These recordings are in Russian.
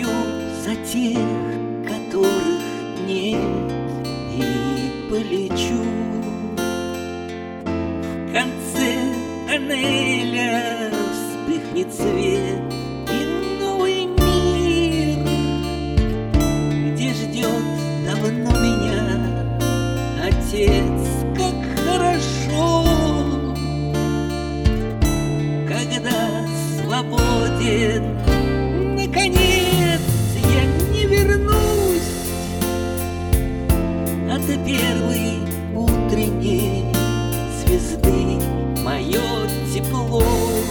выпью за тех, которых нет, и полечу. В конце тоннеля вспыхнет свет, и новый мир, где ждет давно меня отец. Как хорошо, когда свободен. Наконец я не вернусь от первой утренней звезды. Мое тепло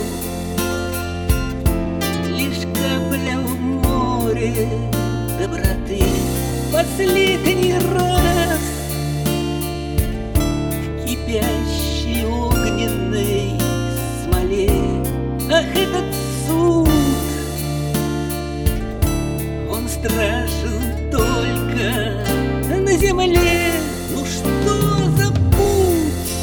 лишь капля в море доброты. Последний раз в кипящей огненной смоле. Ах, этот суд, он страшен только на земле. Ну что за путь?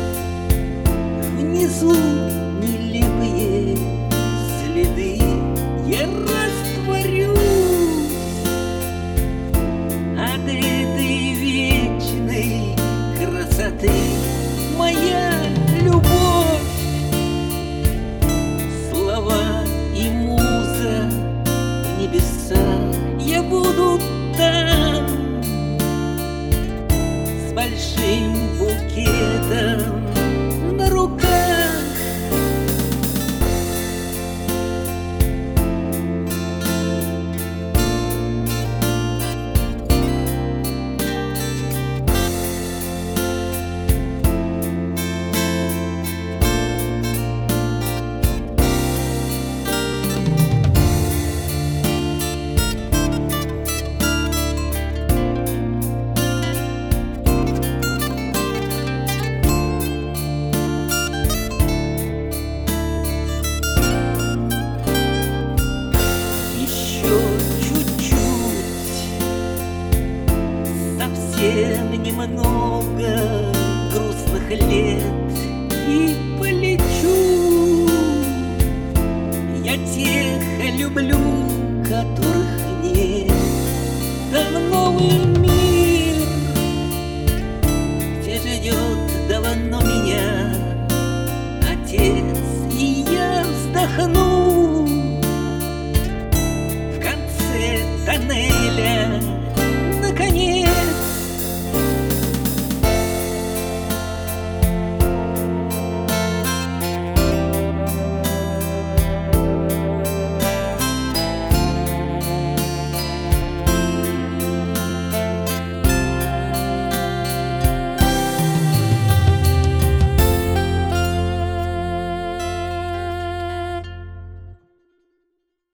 Внизу нелепые следы. Я растворюсь от этой вечной красоты. Моя любовь, слова и муза в небесах. Я буду там с большим букетом на руках. Совсем немного грустных лет, и полечу. Я тех люблю, которых нет. Да в новый мир, где ждет давно меня отец. И я вздохну